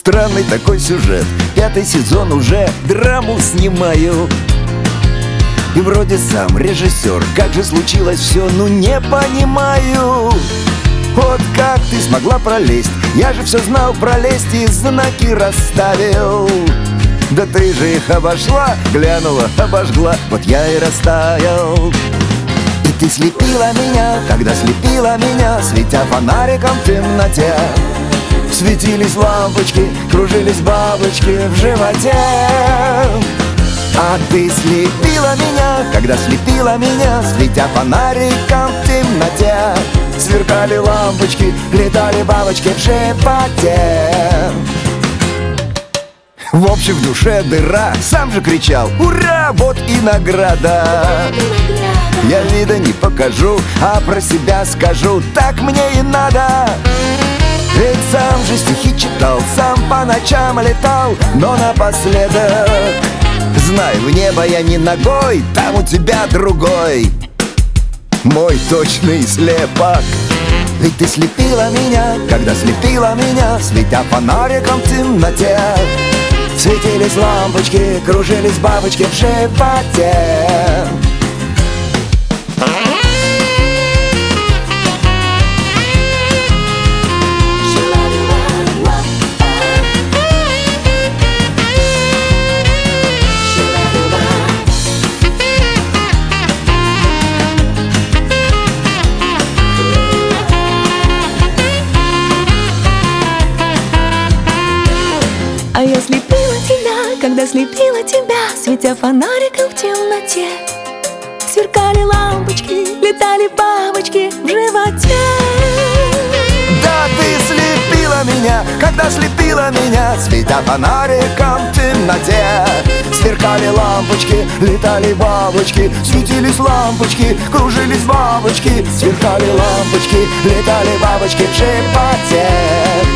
Странный такой сюжет, 5-й сезон уже драму снимаю. И вроде сам режиссер, как же случилось все, ну не понимаю. Вот как ты смогла пролезть, я же все знал, пролезть и знаки расставил. Да ты же их обошла, глянула, обожгла, вот я и растаял. И ты слепила меня, когда слепила меня, светя фонариком в темноте. Светились лампочки, кружились бабочки в животе. А ты слепила меня, когда слепила меня, светя фонариком в темноте. Сверкали лампочки, летали бабочки в животе. В общем, в душе дыра, сам же кричал: ура, вот и награда. Я вида не покажу, а про себя скажу: так мне и надо. Ведь сам же стихи читал, сам по ночам летал, но напоследок знай, в небо я не ногой, там у тебя другой, мой точный слепок. Ведь ты слепила меня, когда слепила меня, светя фонариком в темноте. Светились лампочки, кружились бабочки в животе. А я слепила тебя, когда слепила тебя, светя фонариком в темноте. Сверкали лампочки, летали бабочки в животе. Да ты слепила меня, когда слепила меня, светя фонариком в темноте. Сверкали лампочки, летали бабочки, светились лампочки, кружились бабочки. Сверкали лампочки, летали бабочки в животе.